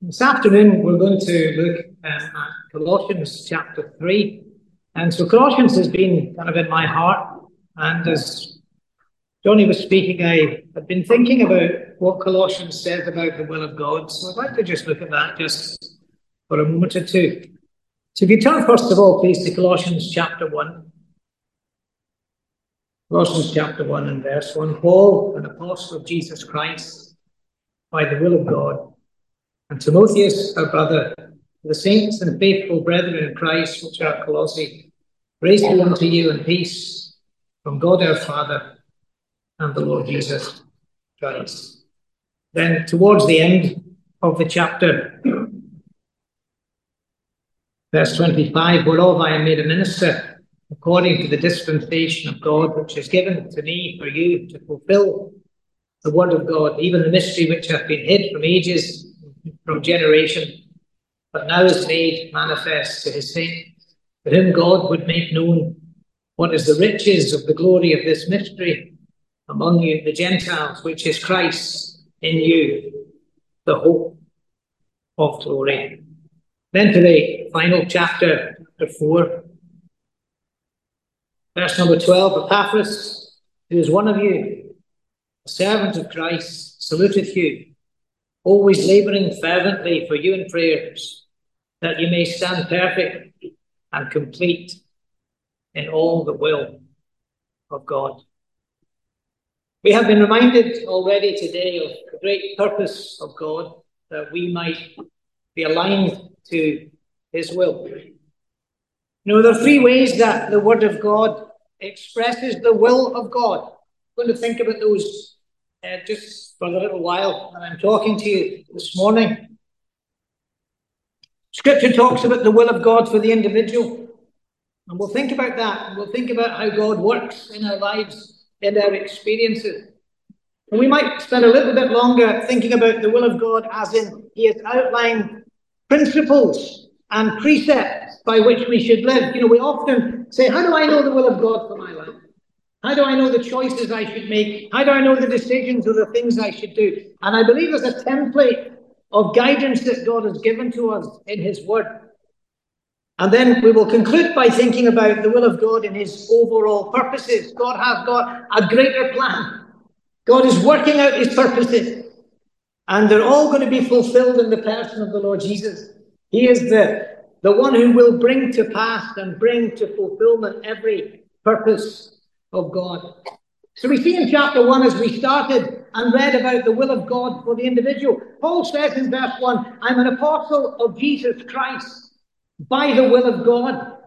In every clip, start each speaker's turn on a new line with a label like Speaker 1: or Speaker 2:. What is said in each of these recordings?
Speaker 1: This afternoon, we're going to look at Colossians chapter 3. And so Colossians has been kind of in my heart. And as Johnny was speaking, I had been thinking about what Colossians says about the will of God. So I'd like to just look at that just for a moment or two. So if you turn first of all, please, to Colossians chapter 1. Colossians chapter 1 and verse 1. Paul, an apostle of Jesus Christ, by the will of God, and Timotheus, our brother, the saints and faithful brethren in Christ, which are at Colossae, grace be unto you and peace from God our Father and the Lord Jesus Christ. Then towards the end of the chapter, verse 25, whereof I am made a minister, according to the dispensation of God, which is given to me for you to fulfill the word of God, even the mystery which hath been hid from ages, from generation, but now is made manifest to his saints, to whom God would make known what is the riches of the glory of this mystery among you, the Gentiles, which is Christ in you, the hope of glory. Then to the final chapter, chapter 4, verse number 12, Epaphras, who is one of you, a servant of Christ, saluteth you, always labouring fervently for you in prayers, that you may stand perfect and complete in all the will of God. We have been reminded already today of the great purpose of God, that we might be aligned to his will. You know, there are three ways that the word of God expresses the will of God. I'm going to think about those just for a little while, and I'm talking to you this morning. Scripture talks about the will of God for the individual, and we'll think about that, and we'll think about how God works in our lives, in our experiences. And we might spend a little bit longer thinking about the will of God as in he has outlined principles and precepts by which we should live. You know, we often say, how do I know the will of God for my life? How do I know the choices I should make? How do I know the decisions or the things I should do? And I believe there's a template of guidance that God has given to us in his word. And then we will conclude by thinking about the will of God in his overall purposes. God has got a greater plan. God is working out his purposes. And they're all going to be fulfilled in the person of the Lord Jesus. He is the one who will bring to pass and bring to fulfillment every purpose of God. So we see in chapter 1, as we started and read about the will of God for the individual, Paul says in verse 1, I'm an apostle of Jesus Christ by the will of God.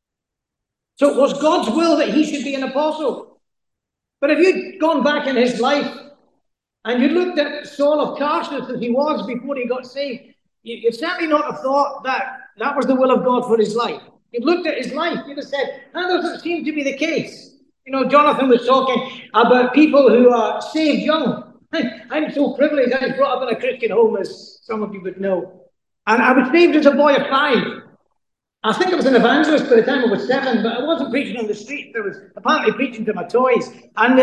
Speaker 1: So it was God's will that he should be an apostle. But if you'd gone back in his life and you looked at Saul of Tarsus as he was before he got saved, you'd certainly not have thought that that was the will of God for his life. You'd looked at his life, you'd have said, that doesn't seem to be the case. You know, Jonathan was talking about people who are saved young. I'm so privileged. I was brought up in a Christian home, as some of you would know. And I was saved as a boy of 5. I think I was an evangelist by the time I was 7, but I wasn't preaching on the streets. I was apparently preaching to my toys. And,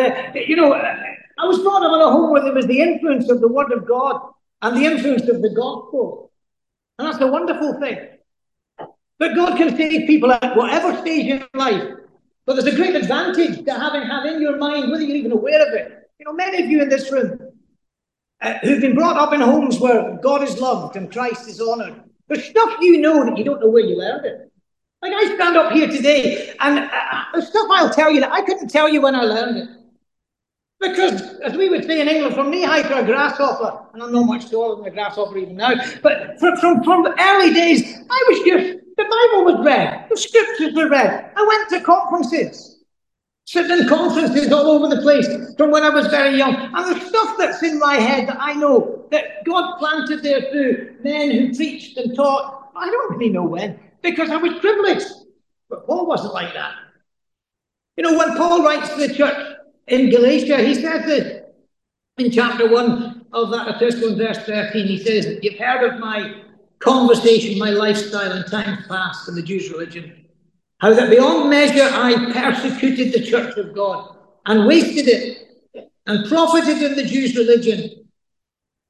Speaker 1: I was brought up in a home where there was the influence of the Word of God and the influence of the gospel. And that's a wonderful thing. But God can save people at whatever stage in life. But there's a great advantage to having in your mind, whether you're even aware of it. You know, many of you in this room who've been brought up in homes where God is loved and Christ is honoured. There's stuff you know that you don't know where you learned it. Like I stand up here today and there's stuff I'll tell you that I couldn't tell you when I learned it. Because, as we would say in England, from knee-high to a grasshopper, and I'm not much taller than a grasshopper even now, but from the early days, I was just, the Bible was read, the scriptures were read. I went to conferences, sitting in conferences all over the place from when I was very young. And there's stuff that's in my head that I know that God planted there through men who preached and taught. I don't really know when, because I was privileged. But Paul wasn't like that. You know, when Paul writes to the church in Galatia, he says this in chapter 1 of that epistle in verse 13. He says, you've heard of my conversation, my lifestyle in times past in the Jews' religion, how that beyond measure I persecuted the church of God and wasted it and profited in the Jews' religion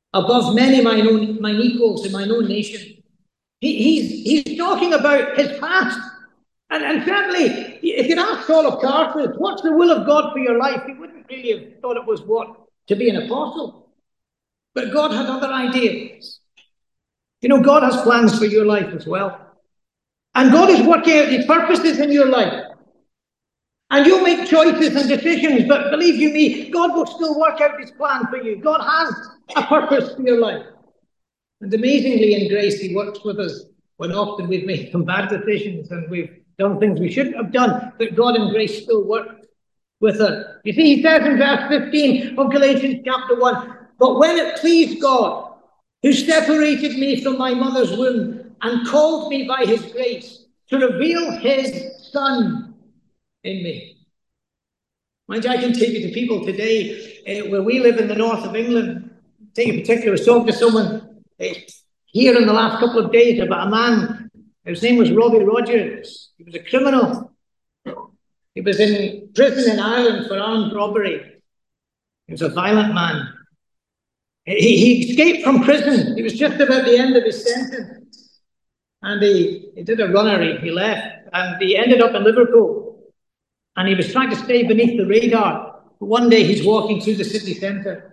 Speaker 1: above many mine equals in mine own nation. He's talking about his past. And certainly, if you'd asked Saul of Tarsus, what's the will of God for your life? He wouldn't really have thought it was what? To be an apostle. But God had other ideas. You know, God has plans for your life as well. And God is working out his purposes in your life. And you'll make choices and decisions, but believe you me, God will still work out his plan for you. God has a purpose for your life. And amazingly in grace, he works with us when often we've made some bad decisions and we've done things we shouldn't have done, but God in grace still works with us. You see, he says in verse 15 of Galatians chapter 1, but when it pleased God, who separated me from my mother's womb and called me by his grace to reveal his Son in me. Mind you, I can take you to people today where we live in the north of England. Take a particular, I was talking to someone here in the last couple of days about a man. His name was Robbie Rogers. He was a criminal. He was in prison in Ireland for armed robbery. He was a violent man. He escaped from prison. He was just about the end of his sentence. And he did a runner. He left. And he ended up in Liverpool. And he was trying to stay beneath the radar. But one day he's walking through the city centre.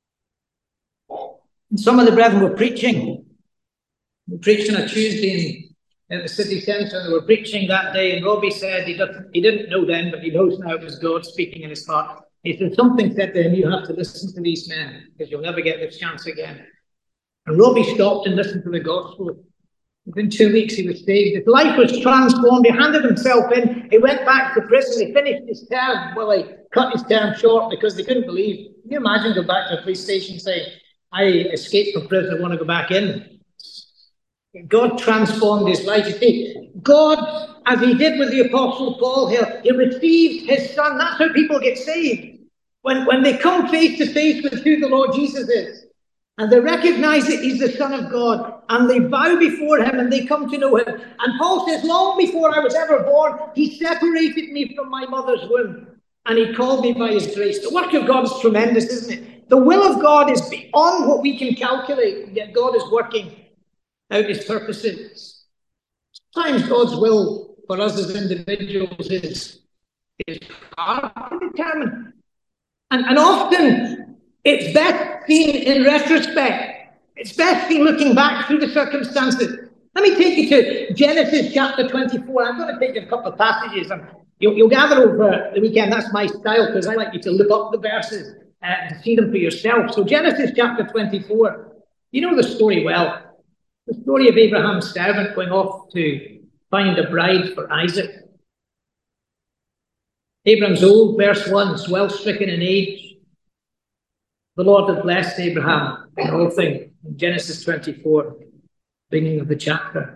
Speaker 1: And some of the brethren were preaching. We preached on a Tuesday in the city centre. And they were preaching that day. And Robbie said, he didn't know then, but he knows now it was God speaking in his heart. He said, something said to him, you have to listen to these men because you'll never get this chance again. And Robbie stopped and listened to the gospel. Within 2 weeks, he was saved. His life was transformed. He handed himself in. He went back to prison. He finished his term. Well, he cut his term short because they couldn't believe. Can you imagine going back to a police station saying, I escaped from prison, I want to go back in? God transformed his life. You see, God, as he did with the Apostle Paul here, he received his Son. That's how people get saved. When they come face to face with who the Lord Jesus is, and they recognize that he's the Son of God, and they bow before him, and they come to know him. And Paul says, long before I was ever born, he separated me from my mother's womb, and he called me by his grace. The work of God is tremendous, isn't it? The will of God is beyond what we can calculate, yet God is working out his purposes. Sometimes God's will for us as individuals is hard to determine. And often it's best seen in retrospect. It's best seen looking back through the circumstances. Let me take you to Genesis chapter 24. I'm going to take you a couple of passages. And you'll gather over the weekend. That's my style because I like you to look up the verses to see them for yourself. So Genesis chapter 24. You know the story well. The story of Abraham's servant going off to find a bride for Isaac. Abram's old, verse 1, is well stricken in age. The Lord had blessed Abraham in all things. In Genesis 24, beginning of the chapter.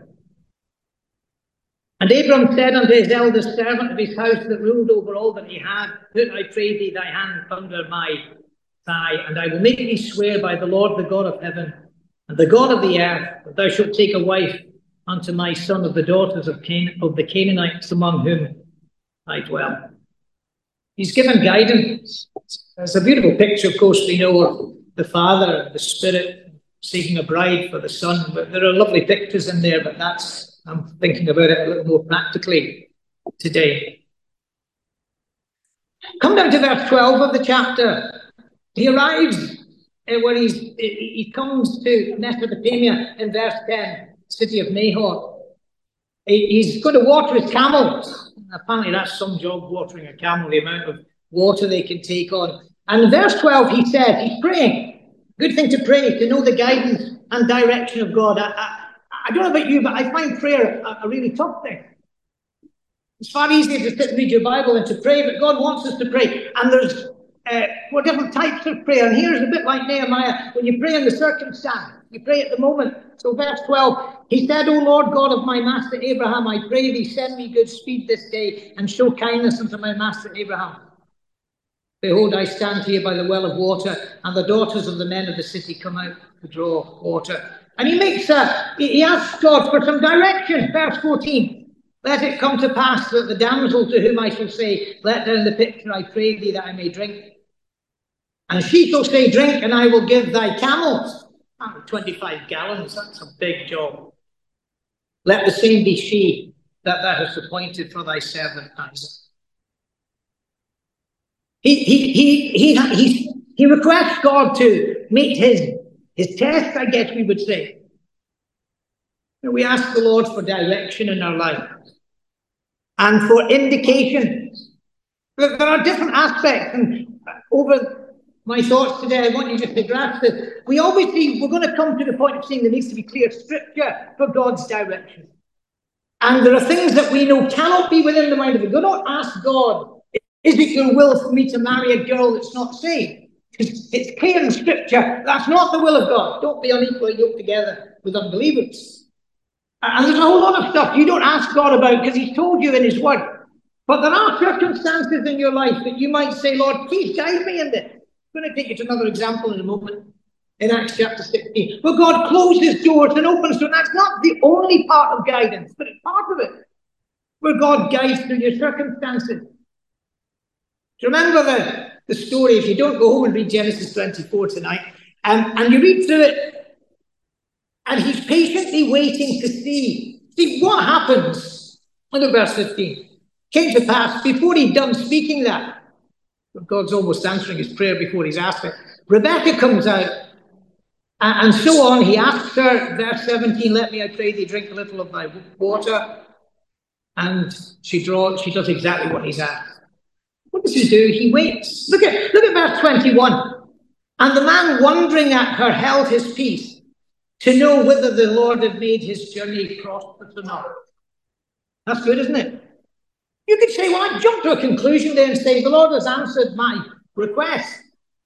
Speaker 1: And Abram said unto his eldest servant of his house that ruled over all that he had, put, I pray thee, thy hand under my thigh, and I will make thee swear by the Lord, the God of heaven, and the God of the earth, that thou shalt take a wife unto my son of the daughters of the Canaanites among whom I dwell. He's given guidance. There's a beautiful picture, of course, we know of the Father, the Spirit, seeking a bride for the Son. But there are lovely pictures in there, but I'm thinking about it a little more practically today. Come down to verse 12 of the chapter. He arrives where he comes to Mesopotamia in verse 10, city of Nahor. He's going to water his camels. Apparently that's some job, watering a camel, the amount of water they can take on. And in verse 12 he said, he's praying. Good thing to pray, to know the guidance and direction of God. I don't know about you, but I find prayer a really tough thing. It's far easier to sit and read your Bible and to pray, but God wants us to pray. And there's different types of prayer. And here's a bit like Nehemiah, when you pray in the circumstance, you pray at the moment. So verse 12, he said, O Lord God of my master Abraham, I pray thee, send me good speed this day, and show kindness unto my master Abraham. Behold, I stand here by the well of water, and the daughters of the men of the city come out to draw water. And he asks God for some direction. Verse 14, let it come to pass that the damsel to whom I shall say, let down the pitcher, I pray thee, that I may drink. And she shall say, drink, and I will give thy camels 25 gallons, that's a big job. Let the same be she that thou hast appointed for thy servant Isaac. He requests God to meet his test, I guess we would say. We ask the Lord for direction in our life and for indication. There are different aspects, and over my thoughts today, I want you just to grasp this. We always see, we're going to come to the point of seeing there needs to be clear scripture for God's direction. And there are things that we know cannot be within the mind of God. Do not ask God, is it your will for me to marry a girl that's not saved? Because it's clear in scripture, that's not the will of God. Don't be unequally yoked together with unbelievers. And there's a whole lot of stuff you don't ask God about because he's told you in his word. But there are circumstances in your life that you might say, Lord, please guide me in this. I'm going to take you to another example in a moment. In Acts chapter 16, where God closes doors and opens doors. That's not the only part of guidance, but it's part of it. Where God guides through your circumstances. Do you remember the story? If you don't, go home and read Genesis 24 tonight. And you read through it, and he's patiently waiting to see what happens. Look at verse 15. Came to pass, before he'd done speaking that, God's almost answering his prayer before he's asked it. Rebecca comes out, and so on. He asks her, verse 17, let me, I pray thee, drink a little of thy water. And she does exactly what he's asked. What does he do? He waits. Look at verse 21. And the man, wondering at her, held his peace to know whether the Lord had made his journey prosperous or not. That's good, isn't it? You could say, well, I jumped to a conclusion there and say, the Lord has answered my request.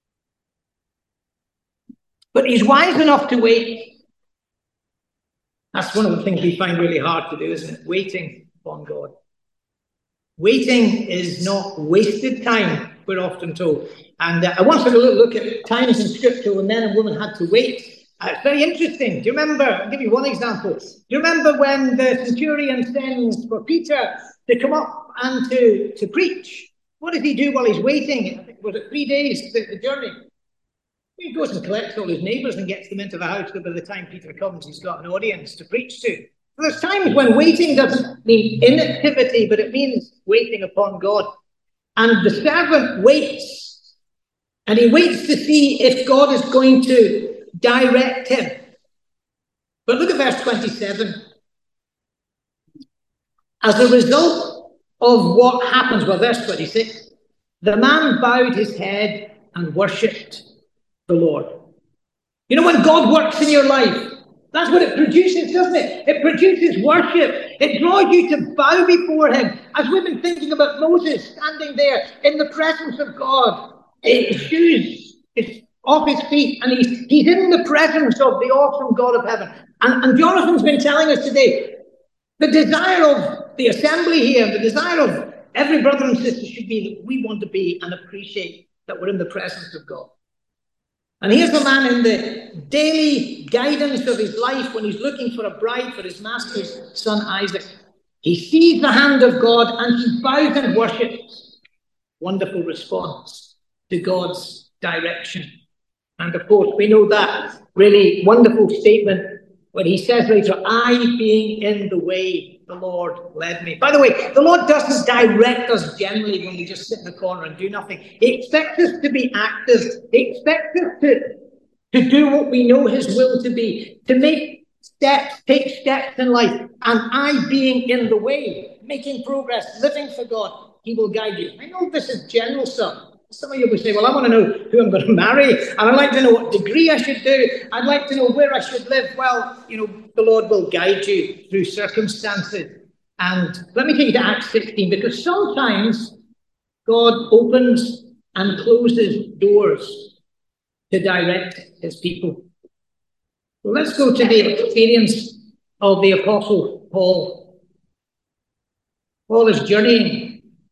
Speaker 1: But he's wise enough to wait. That's one of the things we find really hard to do, isn't it? Waiting upon God. Waiting is not wasted time, we're often told. And I once had a little look at times in Scripture when men and women had to wait. It's very interesting. Do you remember? I'll give you one example. Do you remember when the centurion sends for Peter to come up and to preach? What does he do while he's waiting? I think, was it 3 days, the journey? He goes and collects all his neighbours and gets them into the house, so by the time Peter comes, he's got an audience to preach to. There's times when waiting doesn't mean inactivity, but it means waiting upon God. And the servant waits, and he waits to see if God is going to direct him. But look at verse 27. As a result of what happens, well, verse 26, the man bowed his head and worshipped the Lord. You know, when God works in your life, that's what it produces, doesn't it? It produces worship. It draws you to bow before him. As we've been thinking about Moses standing there in the presence of God, his shoes is off his feet, and he's in the presence of the awesome God of heaven. And Jonathan's been telling us today, the desire of the assembly here, the desire of every brother and sister should be that we want to be and appreciate that we're in the presence of God. And here's the man in the daily guidance of his life when he's looking for a bride for his master's son Isaac. He sees the hand of God and he bows and worships. Wonderful response to God's direction. And of course, we know that really wonderful statement when he says later, I being in the way, the Lord led me. By the way, the Lord doesn't direct us generally when we just sit in the corner and do nothing. He expects us to be active. He expects us to do what we know his will to be, to take steps in life. And I being in the way, making progress, living for God, he will guide you. I know this is general stuff. Some of you will say, well, I want to know who I'm going to marry, and I'd like to know what degree I should do. I'd like to know where I should live. Well, you know, the Lord will guide you through circumstances. And let me take you to Acts 16, because sometimes God opens and closes doors to direct his people. Well, let's go to the experience of the Apostle Paul. Paul is journeying.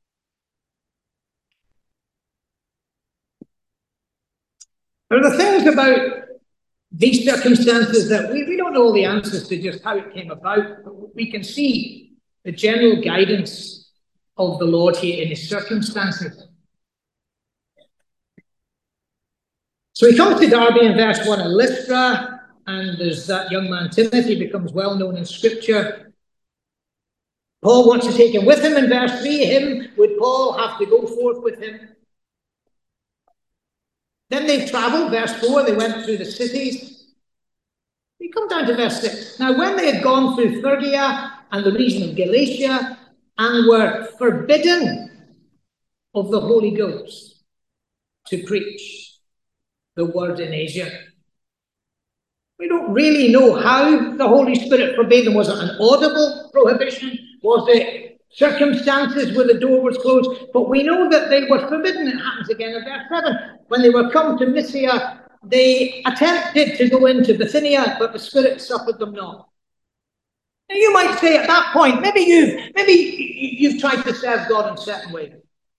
Speaker 1: There are the things about these circumstances that we don't know all the answers to just how it came about, but we can see the general guidance of the Lord here in his circumstances. So he comes to Derbe in verse 1 and Lystra, and there's that young man Timothy becomes well known in Scripture. Paul wants to take him with him in verse 3. Him, would Paul have to go forth with him? Then they travelled, verse 4, they went through the cities. We come down to verse 6. Now, when they had gone through Phrygia and the region of Galatia and were forbidden of the Holy Ghost to preach the word in Asia. We don't really know how the Holy Spirit forbade them. Was it an audible prohibition? Was it circumstances where the door was closed? But we know that they were forbidden. It happens again in verse 7. When they were come to Mysia, they attempted to go into Bithynia, but the Spirit suffered them not. Now you might say at that point, maybe you've tried to serve God in a certain way.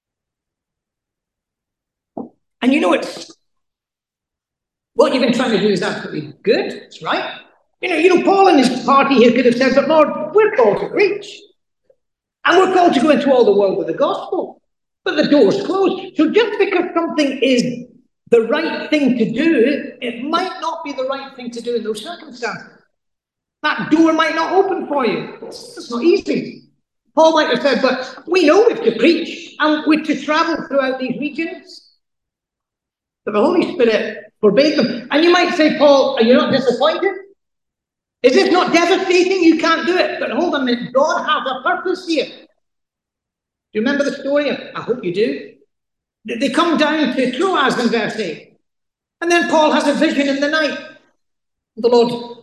Speaker 1: And you know it's what you've been trying to do is absolutely good. It's right. You know, Paul and his party here could have said, but Lord, we're called to preach. And we're called to go into all the world with the gospel. But the door's closed. So just because something is the right thing to do, it might not be the right thing to do in those circumstances. That door might not open for you. It's not easy. Paul might have said, but we know we've to preach and we're to travel throughout these regions. But the Holy Spirit forbade them. And you might say, Paul, are you not disappointed? Is this not devastating? You can't do it. But hold on a minute. God has a purpose here. Do you remember the story? I hope you do. They come down to Troas in verse 8. And then Paul has a vision in the night. The Lord,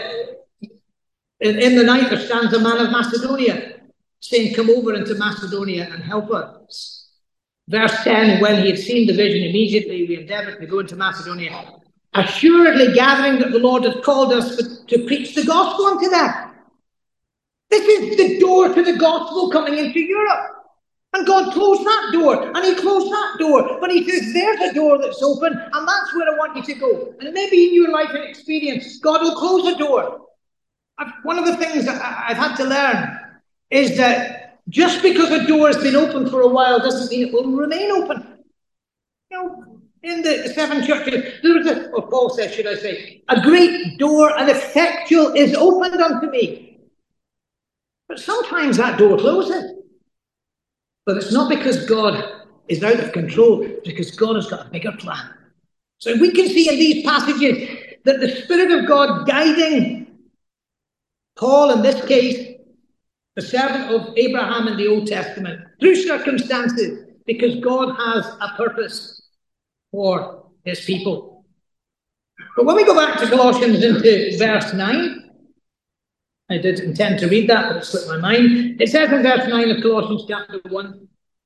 Speaker 1: in the night there stands a man of Macedonia, saying, come over into Macedonia and help us. Verse 10, when he had seen the vision, immediately we endeavoured to go into Macedonia, assuredly gathering that the Lord had called us to preach the gospel unto them. This is the door to the gospel coming into Europe. And God closed that door, and he closed that door. But he says, there's a door that's open, and that's where I want you to go. And maybe in your life and experience, God will close a door. One of the things that I've had to learn is that just because a door has been open for a while doesn't mean it will remain open. You know, in the 7 churches, there was or Paul says, should I say, a great door and effectual is opened unto me. But sometimes that door closes. But it's not because God is out of control, it's because God has got a bigger plan. So we can see in these passages that the Spirit of God guiding Paul, in this case, the servant of Abraham in the Old Testament, through circumstances, because God has a purpose for his people. But when we go back to Colossians into verse 9, I did intend to read that, but it slipped my mind. It says in verse 9 of Colossians chapter 1,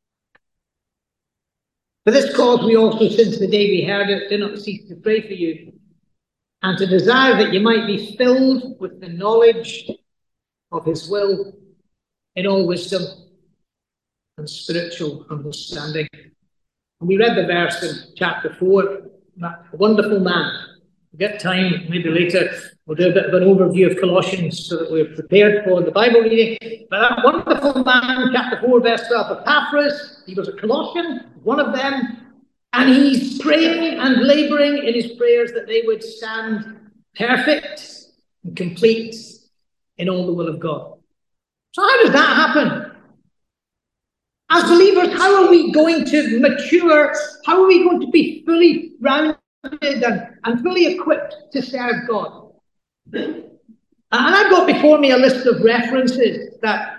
Speaker 1: for this cause we also, since the day we heard it, do not cease to pray for you, and to desire that you might be filled with the knowledge of his will in all wisdom and spiritual understanding. And we read the verse in chapter 4, that wonderful man. We'll get time, maybe later, we'll do a bit of an overview of Colossians so that we're prepared for the Bible reading. But that wonderful man, chapter 4, verse 12, Epaphras, he was a Colossian, one of them, and he's praying and labouring in his prayers that they would stand perfect and complete in all the will of God. So how does that happen? As believers, how are we going to mature? How are we going to be fully rounded and fully equipped to serve God? And I've got before me a list of references that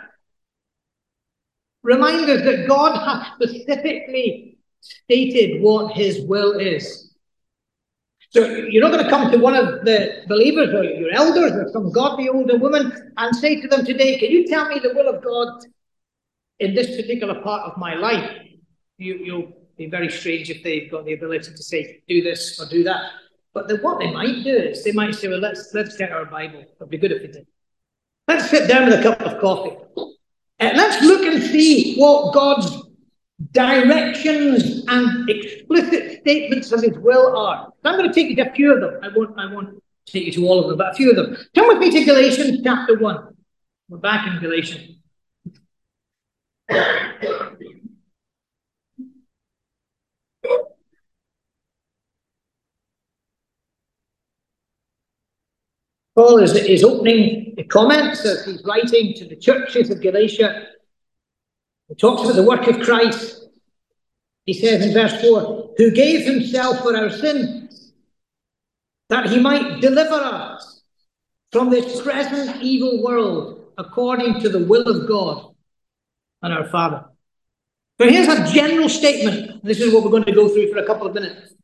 Speaker 1: remind us that God has specifically stated what his will is. So you're not going to come to one of the believers or your elders or some godly older woman and say to them today, can you tell me the will of God in this particular part of my life? You'll be very strange if they've got the ability to say, do this or do that. But what they might do is they might say, well, let's get our Bible. It'd be good if we did. Let's sit down with a cup of coffee. Let's look and see what God's directions and explicit statements of his will are. So I'm going to take you to a few of them. I won't take you to all of them, but a few of them. Turn with me to Galatians chapter 1. We're back in Galatians. Paul is opening the comments as he's writing to the churches of Galatia. He talks about the work of Christ. He says in verse 4, who gave himself for our sins, that he might deliver us from this present evil world, according to the will of God and our Father. So here's a general statement. This is what we're going to go through for a couple of minutes.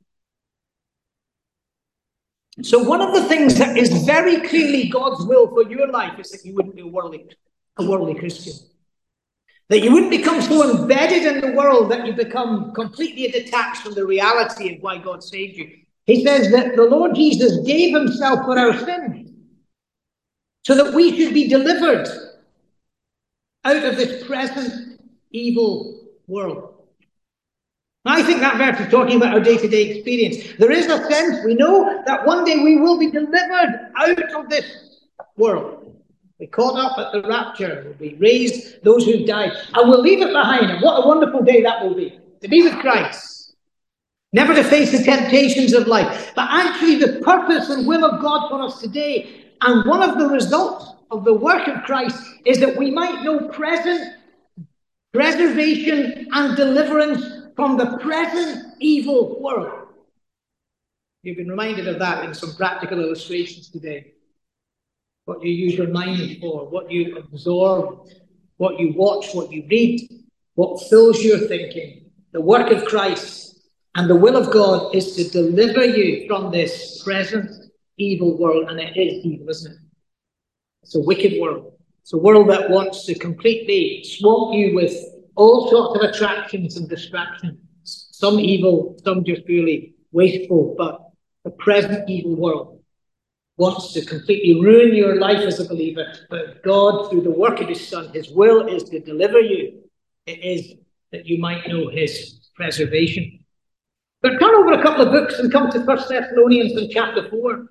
Speaker 1: So one of the things that is very clearly God's will for your life is that you wouldn't be a worldly Christian. That you wouldn't become so embedded in the world that you become completely detached from the reality of why God saved you. He says that the Lord Jesus gave himself for our sins so that we should be delivered out of this present evil world. I think that verse is talking about our day-to-day experience. There is a sense, we know that one day we will be delivered out of this world. We're caught up at the rapture. We'll be raised, those who died. And we'll leave it behind. And what a wonderful day that will be. To be with Christ. Never to face the temptations of life. But actually the purpose and will of God for us today, and one of the results of the work of Christ, is that we might know present preservation and deliverance from the present evil world. You've been reminded of that in some practical illustrations today. What you use your mind for, what you absorb, what you watch, what you read, what fills your thinking. The work of Christ and the will of God is to deliver you from this present evil world. And it is evil, isn't it? It's a wicked world. It's a world that wants to completely swamp you with all sorts of attractions and distractions. Some evil, some just purely wasteful. But the present evil world wants to completely ruin your life as a believer. But God, through the work of his Son, his will is to deliver you. It is that you might know his preservation. But turn over a couple of books and come to 1 Thessalonians in chapter 4.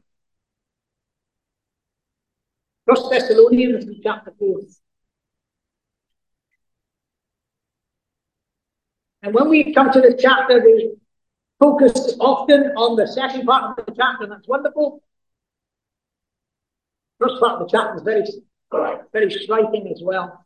Speaker 1: 1 Thessalonians in chapter 4. And when we come to this chapter, we focus often on the second part of the chapter, and that's wonderful. First part of the chapter is very striking as well.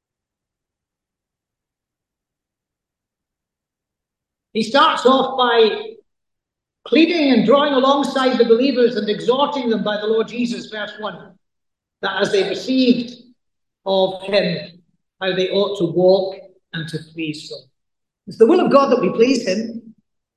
Speaker 1: He starts off by pleading and drawing alongside the believers and exhorting them by the Lord Jesus, verse 1, that as they received of him, how they ought to walk and to please him. It's the will of God that we please him.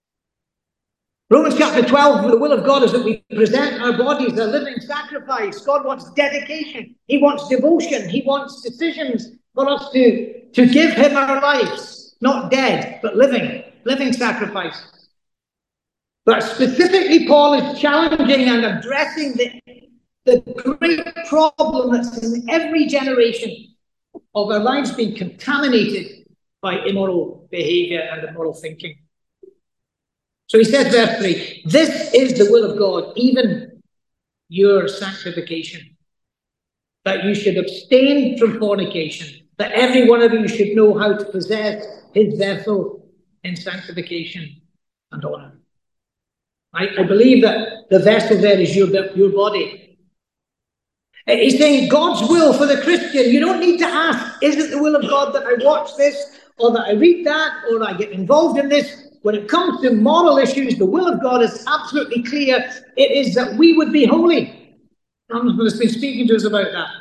Speaker 1: Romans chapter 12, the will of God is that we present our bodies a living sacrifice. God wants dedication. He wants devotion. He wants decisions for us to give him our lives. Not dead, but living sacrifice. But specifically, Paul is challenging and addressing the great problem that's in every generation of our lives being contaminated by immoral behavior and immoral thinking. So he says, verse 3, this is the will of God, even your sanctification, that you should abstain from fornication, that every one of you should know how to possess his vessel in sanctification and honor. I believe that the vessel there is your body. He's saying God's will for the Christian. You don't need to ask, is it the will of God that I watch this, or that I read that, or I get involved in this? When it comes to moral issues, the will of God is absolutely clear. It is that we would be holy. Someone has been speaking to us about that.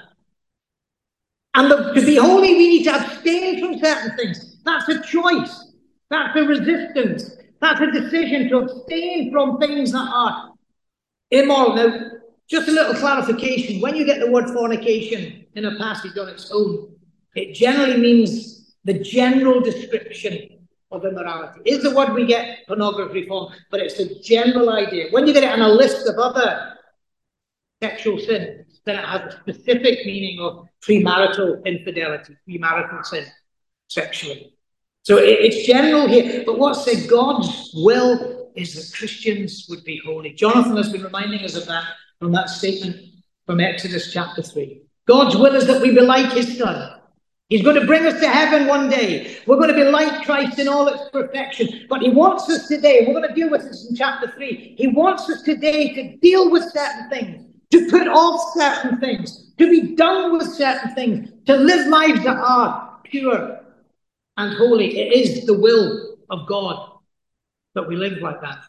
Speaker 1: And to be holy, we need to abstain from certain things. That's a choice. That's a resistance. That's a decision to abstain from things that are immoral. Now, just a little clarification. When you get the word fornication in a passage on its own, it generally means the general description of immorality. Is the word we get pornography from, but it's a general idea. When you get it on a list of other sexual sins, then it has a specific meaning of premarital infidelity, premarital sin, sexually. So it's general here. But what's said, God's will is that Christians would be holy. Jonathan has been reminding us of that from that statement from Exodus chapter 3. God's will is that we be like his Son. He's going to bring us to heaven one day. We're going to be like Christ in all its perfection. But he wants us today, and we're going to deal with this in chapter 3, he wants us today to deal with certain things to put off certain things, to be done with certain things, to live lives that are pure and holy. It is the will of God that we live like that.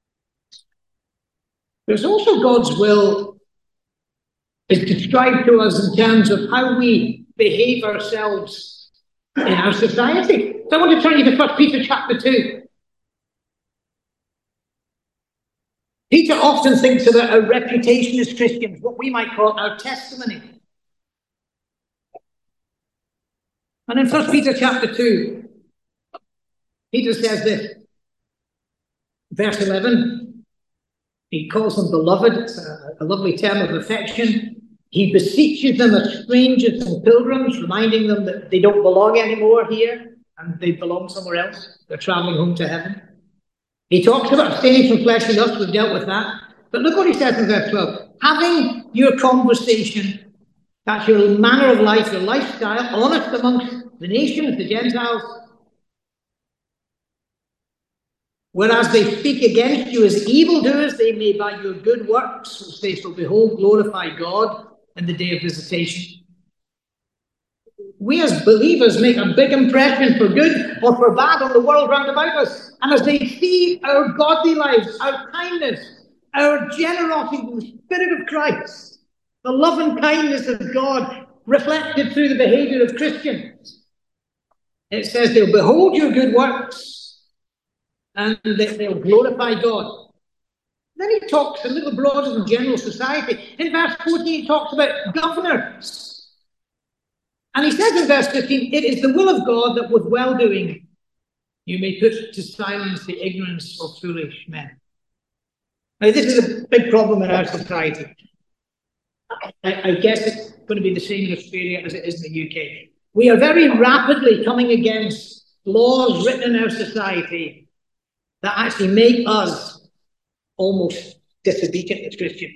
Speaker 1: There's also God's will is described to us in terms of how we behave ourselves in our society. So I want to turn you to 1 Peter chapter 2. Peter often thinks about our reputation as Christians, what we might call our testimony. And in 1 Peter chapter 2, Peter says this, verse 11, he calls them beloved. It's a lovely term of affection. He beseeches them as strangers and pilgrims, reminding them that they don't belong anymore here and they belong somewhere else. They're traveling home to heaven. He talks about abstaining from fleshly lust. We've dealt with that. But look what he says in verse 12. Having your conversation, that's your manner of life, your lifestyle, honest amongst the nations, the Gentiles, whereas they speak against you as evildoers, they may by your good works, which they shall behold, glorify God in the day of visitation. We as believers make a big impression for good or for bad on the world round about us. And as they see our godly lives, our kindness, our generosity, the Spirit of Christ, the love and kindness of God reflected through the behavior of Christians, it says they'll behold your good works and they'll glorify God. Then he talks a little broader than general society. In verse 14, he talks about governors. And he says in verse 15, it is the will of God that with well-doing you may put to silence the ignorance of foolish men. Now, this is a big problem in our society. I guess it's going to be the same in Australia as it is in the UK. We are very rapidly coming against laws written in our society that actually make us almost disobedient as Christians.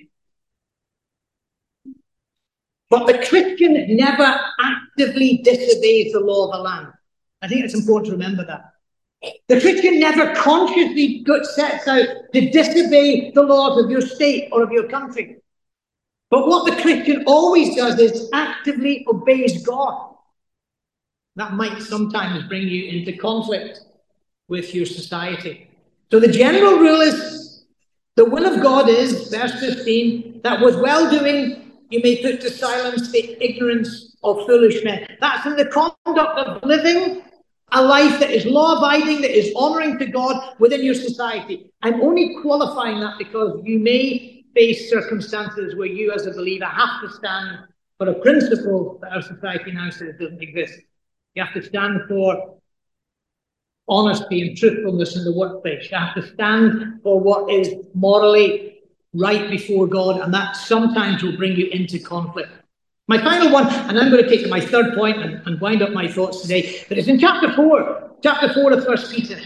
Speaker 1: But the Christian never actively disobeys the law of the land. I think it's important to remember that. The Christian never consciously sets out to disobey the laws of your state or of your country. But what the Christian always does is actively obeys God. That might sometimes bring you into conflict with your society. So the general rule is, the will of God is, verse 15, that with well-doing you may put to silence the ignorance of foolish men. That's in the conduct of living a life that is law-abiding, that is honouring to God within your society. I'm only qualifying that because you may face circumstances where you as a believer have to stand for a principle that our society now says doesn't exist. You have to stand for honesty and truthfulness in the workplace. You have to stand for what is morally right before God, and that sometimes will bring you into conflict. My final one, and I'm going to take to my third point and wind up my thoughts today, but it's in chapter 4 of 1 Peter.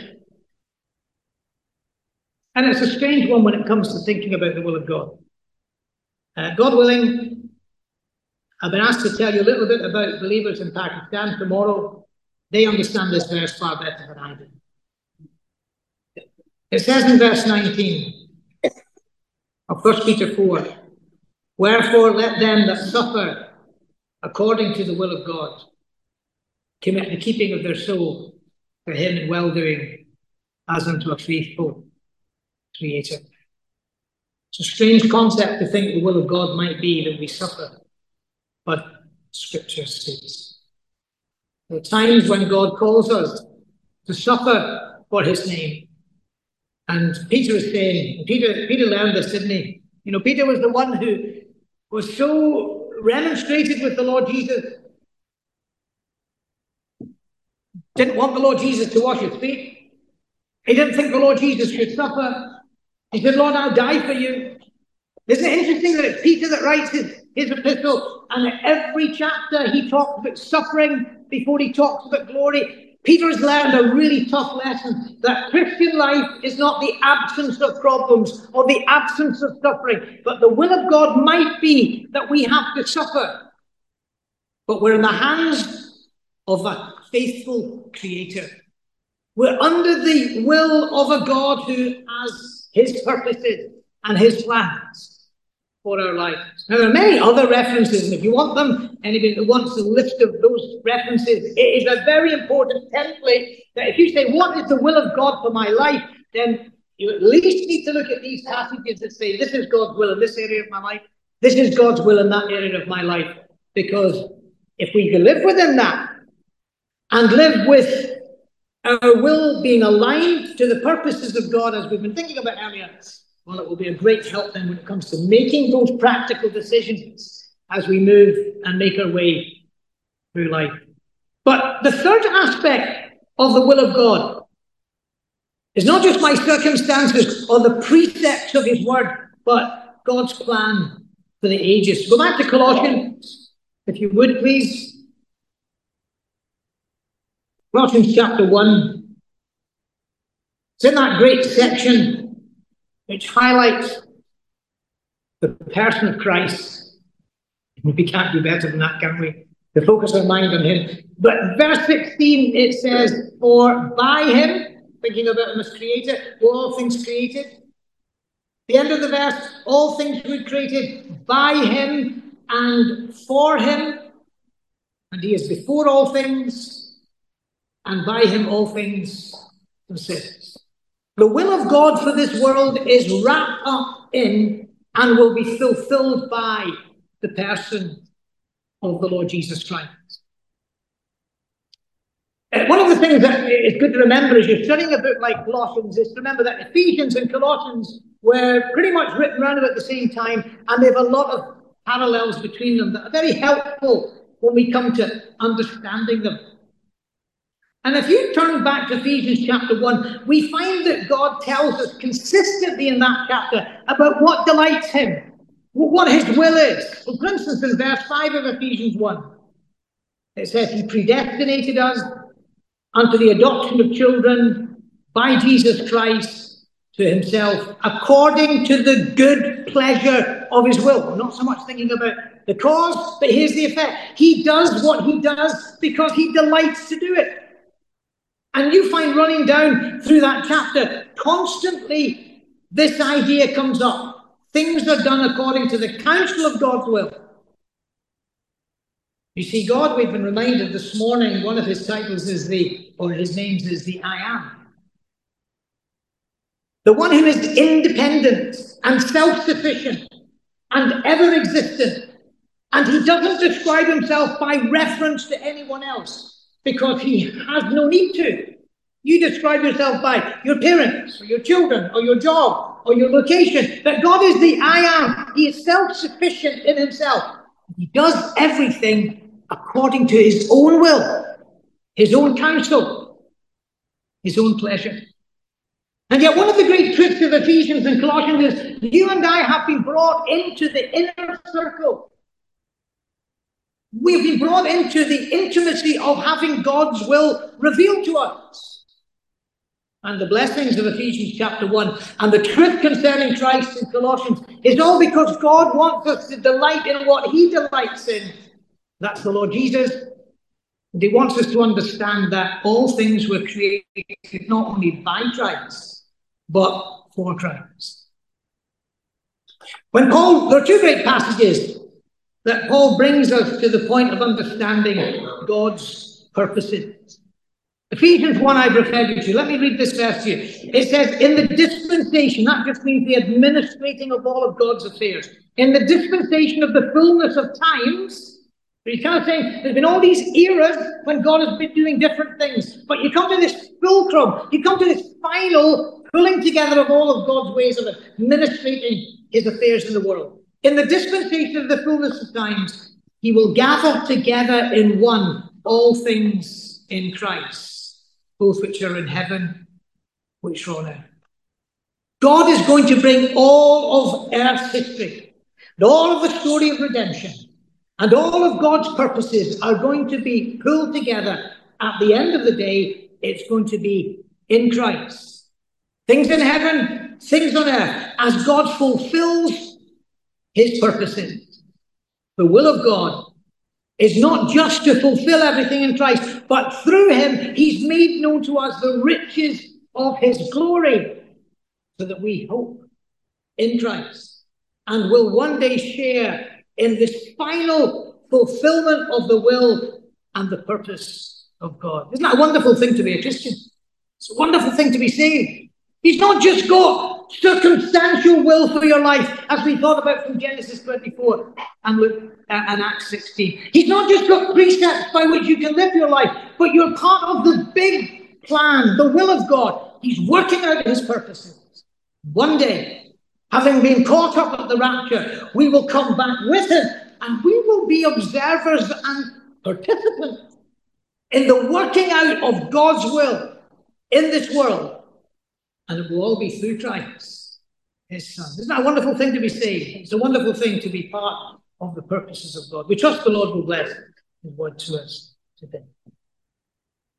Speaker 1: And it's a strange one when it comes to thinking about the will of God. God willing, I've been asked to tell you a little bit about believers in Pakistan tomorrow. They understand this verse far better than I do. It says in verse 19 of 1 Peter 4, wherefore let them that suffer according to the will of God commit the keeping of their soul to him in well-doing as unto a faithful Creator. It's a strange concept to think the will of God might be that we suffer, but Scripture states there are times when God calls us to suffer for his name. And Peter is saying, Peter learned this, didn't he? You know, Peter was the one who was so remonstrated with the Lord Jesus. Didn't want the Lord Jesus to wash his feet. He didn't think the Lord Jesus should suffer. He said, Lord, I'll die for you. Isn't it interesting that it's Peter that writes his epistle, and in every chapter he talks about suffering before he talks about glory? Peter has learned a really tough lesson, that Christian life is not the absence of problems or the absence of suffering, but the will of God might be that we have to suffer. But we're in the hands of a faithful Creator. We're under the will of a God who has his purposes and his plans. for our lives. Now, there are many other references, and if you want them, anybody that wants a list of those references, it is a very important template that if you say, what is the will of God for my life, then you at least need to look at these passages that say, this is God's will in this area of my life, this is God's will in that area of my life. Because if we can live within that, and live with our will being aligned to the purposes of God, as we've been thinking about earlier, well, it will be a great help then when it comes to making those practical decisions as we move and make our way through life. But the third aspect of the will of God is not just my circumstances or the precepts of his word, but God's plan for the ages. Go back to Colossians, if you would, please. Colossians chapter 1. It's in that great section which highlights the person of Christ. We can't do better than that, can we? To focus our mind on him. But verse 16, it says, for by him, thinking about him as creator, were all things created. The end of the verse, all things were created by him and for him. And he is before all things, and by him all things consist. The will of God for this world is wrapped up in and will be fulfilled by the person of the Lord Jesus Christ. One of the things that is good to remember as you're studying a book like Colossians is to remember that Ephesians and Colossians were pretty much written around about the same time, and they have a lot of parallels between them that are very helpful when we come to understanding them. And if you turn back to Ephesians chapter 1, we find that God tells us consistently in that chapter about what delights him, what his will is. Well, for instance, in verse 5 of Ephesians 1, it says, he predestinated us unto the adoption of children by Jesus Christ to himself, according to the good pleasure of his will. We're not so much thinking about the cause, but here's the effect. He does what he does because he delights to do it. And you find running down through that chapter, constantly this idea comes up. Things are done according to the counsel of God's will. You see, God, we've been reminded this morning, one of his titles is his names is the I Am. The one who is independent and self-sufficient and ever-existent. And he doesn't describe himself by reference to anyone else, because he has no need to. You describe yourself by your parents, or your children, or your job, or your location. But God is the I Am. He is self-sufficient in himself. He does everything according to his own will, his own counsel, his own pleasure. And yet one of the great truths of Ephesians and Colossians is you and I have been brought into the inner circle. We've been brought into the intimacy of having God's will revealed to us. And the blessings of Ephesians chapter 1 and the truth concerning Christ in Colossians is all because God wants us to delight in what he delights in. That's the Lord Jesus. And he wants us to understand that all things were created not only by Christ, but for Christ. There are two great passages that Paul brings us to the point of understanding God's purposes. Ephesians 1 I've referred you to. Let me read this verse to you. It says, in the dispensation, that just means the administrating of all of God's affairs. In the dispensation of the fullness of times, he's kind of saying there's been all these eras when God has been doing different things. But you come to this fulcrum, you come to this final pulling together of all of God's ways of administrating his affairs in the world. In the dispensation of the fullness of times, he will gather together in one all things in Christ, both which are in heaven, which are on earth. God is going to bring all of earth's history, and all of the story of redemption, and all of God's purposes are going to be pulled together. At the end of the day, it's going to be in Christ. Things in heaven, things on earth, as God fulfills his purposes. The will of God is not just to fulfill everything in Christ, but through him, he's made known to us the riches of his glory, so that we hope in Christ and will one day share in this final fulfillment of the will and the purpose of God. Isn't that a wonderful thing to be a Christian? It's a wonderful thing to be saved. He's not just got circumstantial will for your life, as we thought about from Genesis 24 and Acts 16. He's not just got precepts by which you can live your life, but you're part of the big plan, the will of God. He's working out his purposes. One day, having been caught up at the rapture, we will come back with him, and we will be observers and participants in the working out of God's will in this world. And it will all be through Christ, his Son. Isn't that a wonderful thing to be saved? It's a wonderful thing to be part of the purposes of God. We trust the Lord will bless his word to us today.